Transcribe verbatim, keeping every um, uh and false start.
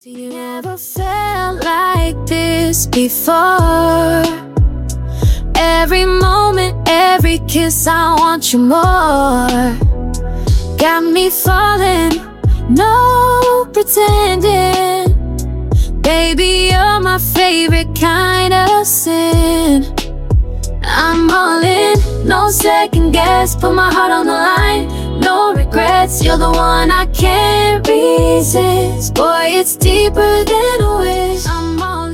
You never felt like this before. Every moment, every kiss, I want you more. Got me falling, no pretending. Baby, you're my favorite kind of sin. I'm all in, no second guess. Put my heart on the line, no regrets. You're the one I can't resist. Boy, it's deeper than a wish. I'm all